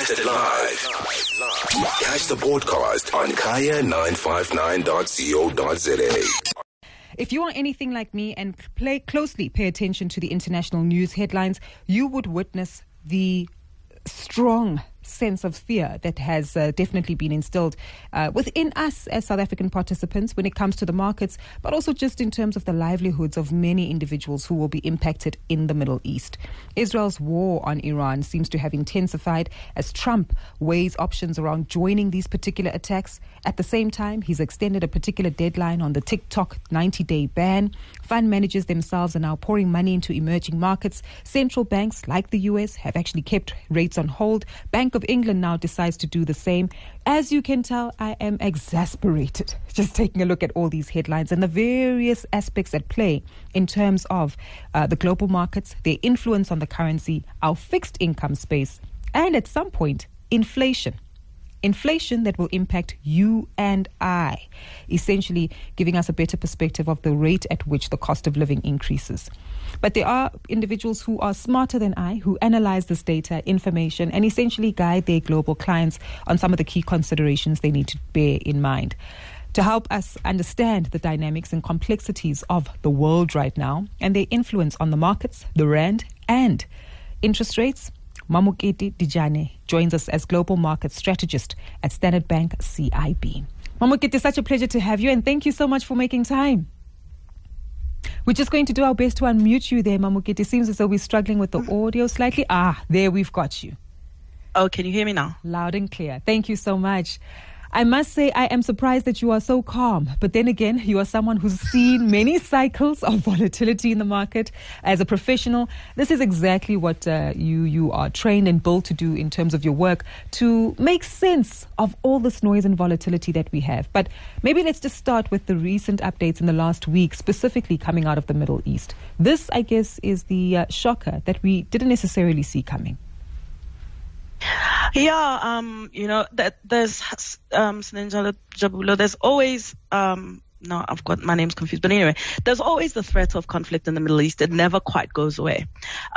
Broadcasted live. Catch the podcast on kaya959.co.za. If you are anything like me and closely pay attention to the international news headlines, you would witness the strong sense of fear that has definitely been instilled within us as South African participants when it comes to the markets, but also just in terms of the livelihoods of many individuals who will be impacted in the Middle East. Israel's war on Iran seems to have intensified as Trump weighs options around joining these particular attacks. At the same time, he's extended a particular deadline on the TikTok 90-day ban. Fund managers themselves are now pouring money into emerging markets. Central banks like the US have actually kept rates on hold. Bank of England now decides to do the same. As you can tell, I am exasperated just taking a look at all these headlines and the various aspects at play in terms of the global markets, their influence on the currency, our fixed income space, and at some point, inflation. Inflation that will impact you and I, essentially giving us a better perspective of the rate at which the cost of living increases. But there are individuals who are smarter than I, who analyze this data, information, and essentially guide their global clients on some of the key considerations they need to bear in mind. To help us understand the dynamics and complexities of the world right now and their influence on the markets, the rand, and interest rates, Mamokete Dijane joins us as Global Market Strategist at Standard Bank CIB. Mamokete, such a pleasure to have you, and thank you so much for making time. We're just going to do our best to unmute you there, Mamokete. It seems as though we're struggling with the audio slightly. There we've got you. Oh, can you hear me now? Loud and clear. Thank you so much. I must say I am surprised that you are so calm. But then again, you are someone who's seen many cycles of volatility in the market. As a professional, this is exactly what you are trained and built to do in terms of your work, to make sense of all this noise and volatility that we have. But maybe let's just start with the recent updates in the last week, specifically coming out of the Middle East. This, I guess, is the shocker that we didn't necessarily see coming. Yeah, that there's Sinenjalo Jabulo, there's always no, I've got my name's confused. But anyway, there's always the threat of conflict in the Middle East. It never quite goes away.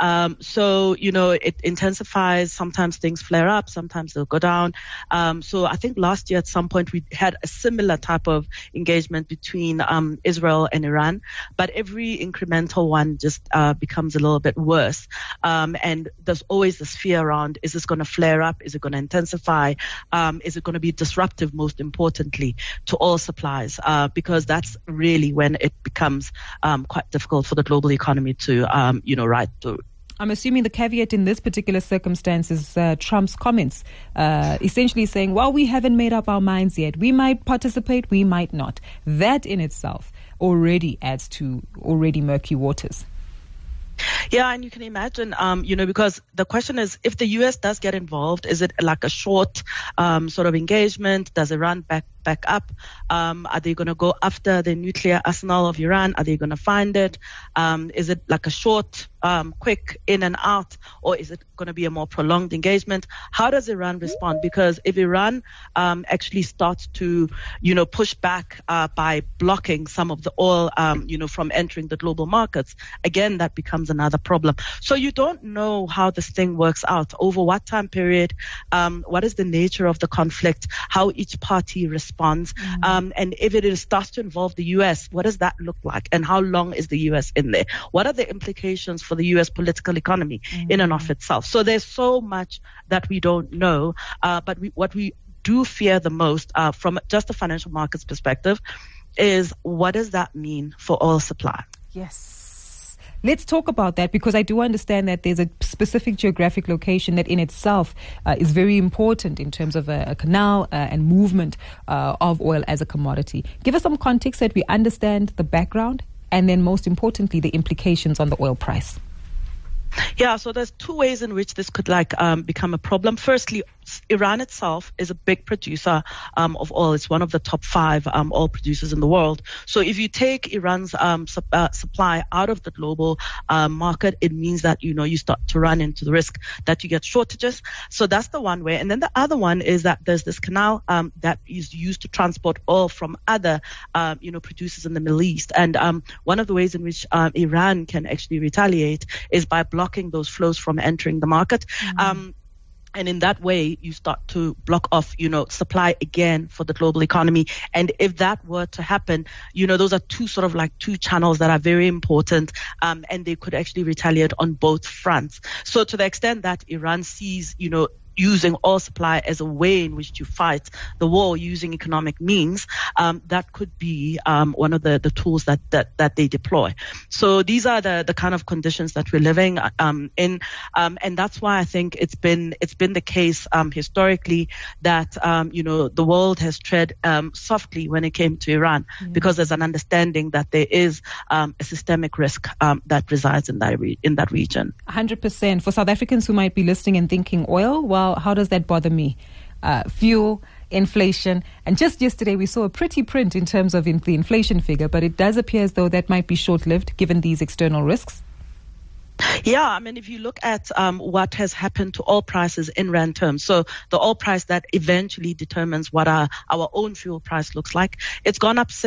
So, it intensifies. Sometimes things flare up. Sometimes they'll go down. So I think last year at some point we had a similar type of engagement between Israel and Iran. But every incremental one just becomes a little bit worse. And there's always this fear around, is this going to flare up? Is it going to intensify? Is it going to be disruptive, most importantly, to all supplies? Because that's really when it becomes quite difficult for the global economy to, ride through. I'm assuming the caveat in this particular circumstance is Trump's comments, essentially saying, well, we haven't made up our minds yet. We might participate, we might not. That in itself already adds to already murky waters. Yeah, and you can imagine, because the question is, if the U.S. does get involved, is it like a short sort of engagement? Does Iran back up? Are they going to go after the nuclear arsenal of Iran? Are they going to find it? Is it like a short, quick in and out, or is it going to be a more prolonged engagement? How does Iran respond? Because if Iran actually starts to, push back by blocking some of the oil, from entering the global markets, again, that becomes another problem. So you don't know how this thing works out, over what time period, what is the nature of the conflict, how each party responds, and if it starts to involve the U.S., what does that look like, and how long is the U.S. in there? What are the implications for the U.S. political economy in and of itself? So there's so much that we don't know, but what we do fear the most from just a financial markets perspective is, what does that mean for oil supply? Yes. Let's talk about that, because I do understand that there's a specific geographic location that in itself is very important in terms of a canal and movement of oil as a commodity. Give us some context so that we understand the background and then most importantly the implications on the oil price. Yeah, so there's two ways in which this could become a problem. Firstly, Iran itself is a big producer of oil. It's one of the top 5 oil producers in the world. So if you take Iran's supply out of the global market, it means that, you start to run into the risk that you get shortages. So that's the one way. And then the other one is that there's this canal that is used to transport oil from other, producers in the Middle East. And one of the ways in which Iran can actually retaliate is by blocking those flows from entering the market. And in that way, you start to block off, supply again for the global economy. And if that were to happen, those are two channels that are very important, and they could actually retaliate on both fronts. So to the extent that Iran sees, using oil supply as a way in which to fight the war using economic means, that could be one of the tools that they deploy. So these are the kind of conditions that we're living in, and that's why I think it's been the case historically that the world has tread softly when it came to Iran, because there's an understanding that there is a systemic risk that resides in that region. 100%. For South Africans who might be listening and thinking, oil, well, how does that bother me? Fuel, inflation, and just yesterday we saw a pretty print in terms of the inflation figure, but it does appear as though that might be short-lived given these external risks. Yeah, I mean, if you look at what has happened to oil prices in rand terms, so the oil price that eventually determines what our own fuel price looks like, it's gone up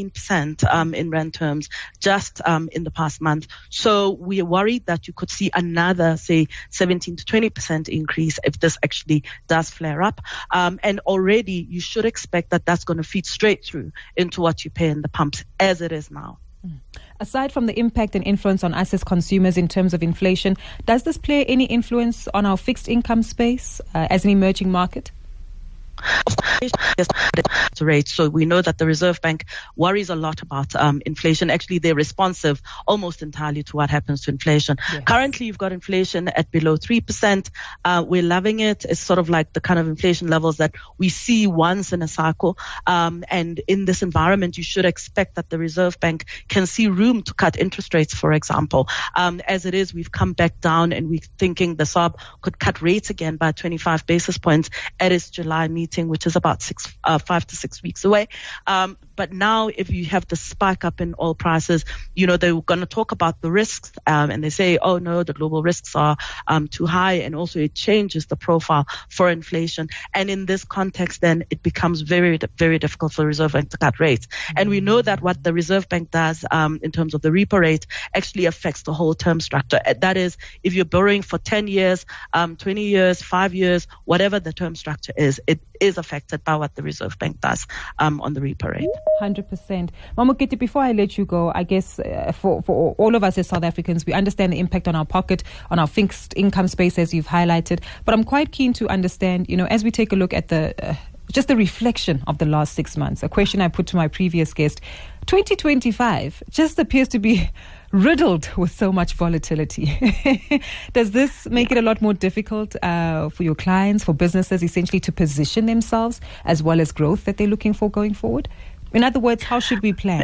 17% in rand terms just in the past month. So we are worried that you could see another, say, 17 to 20% increase if this actually does flare up. And already you should expect that that's going to feed straight through into what you pay in the pumps as it is now. Aside from the impact and influence on us as consumers in terms of inflation, does this play any influence on our fixed income space as an emerging market? Of course, rates. So we know that the Reserve Bank worries a lot about inflation. Actually, they're responsive almost entirely to what happens to inflation. Yes. Currently, you've got inflation at below 3%. We're loving it. It's sort of like the kind of inflation levels that we see once in a cycle. And in this environment, you should expect that the Reserve Bank can see room to cut interest rates, for example. As it is, we've come back down and we're thinking the SARB could cut rates again by 25 basis points at its July meeting, which is about 5 to 6 weeks away. But now if you have the spike up in oil prices, they're going to talk about the risks, and they say, oh no, the global risks are too high, and also it changes the profile for inflation. And in this context, then it becomes very, very difficult for the Reserve Bank to cut rates. And we know that what the Reserve Bank does in terms of the repo rate actually affects the whole term structure. That is, if you're borrowing for 10 years, 20 years, 5 years, whatever the term structure is, it is affected by what the Reserve Bank does on the repo rate. 100%. Mamokete, before I let you go, I guess for all of us as South Africans, we understand the impact on our pocket, on our fixed income space, as you've highlighted. But I'm quite keen to understand, as we take a look at just the reflection of the last 6 months, a question I put to my previous guest, 2025 just appears to be riddled with so much volatility. Does this make it a lot more difficult for your clients, for businesses, essentially to position themselves as well as growth that they're looking for going forward? In other words, how should we plan?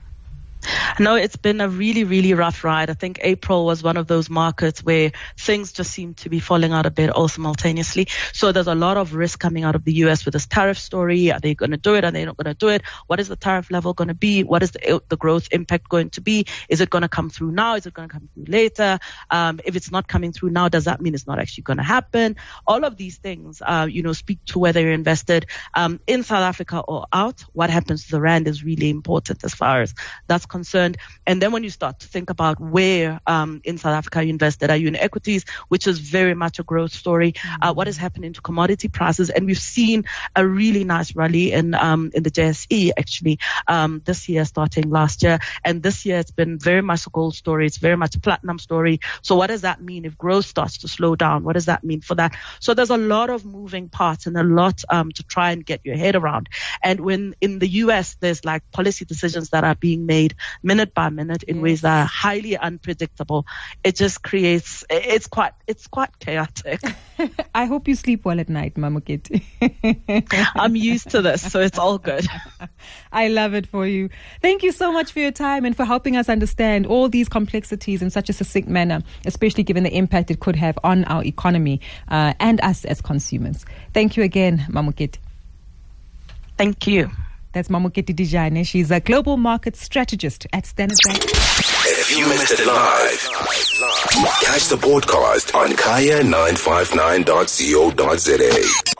No, it's been a really, really rough ride. I think April was one of those markets where things just seem to be falling out a bit all simultaneously. So there's a lot of risk coming out of the U.S. with this tariff story. Are they going to do it? Are they not going to do it? What is the tariff level going to be? What is the growth impact going to be? Is it going to come through now? Is it going to come through later? If it's not coming through now, does that mean it's not actually going to happen? All of these things, speak to whether you're invested in South Africa or out. What happens to the rand is really important as far as that's concerned. And then when you start to think about where in South Africa you invested, are you in equities, which is very much a growth story? What is happening to commodity prices? And we've seen a really nice rally in the JSE actually this year, starting last year. And this year it's been very much a gold story. It's very much a platinum story. So what does that mean if growth starts to slow down? What does that mean for that? So there's a lot of moving parts and a lot to try and get your head around. And when in the US, there's like policy decisions that are being made minute by minute in ways that are highly unpredictable. It just creates, it's quite chaotic. I hope you sleep well at night, Mamokete. I'm used to this, so it's all good. I love it for you. Thank you so much for your time and for helping us understand all these complexities in such a succinct manner, especially given the impact it could have on our economy and us as consumers. Thank you again, Mamokete. Thank you. That's Mamokete Dijane. She's a global market strategist at Standard Bank. If you missed it live, catch the podcast on kaya959.co.za.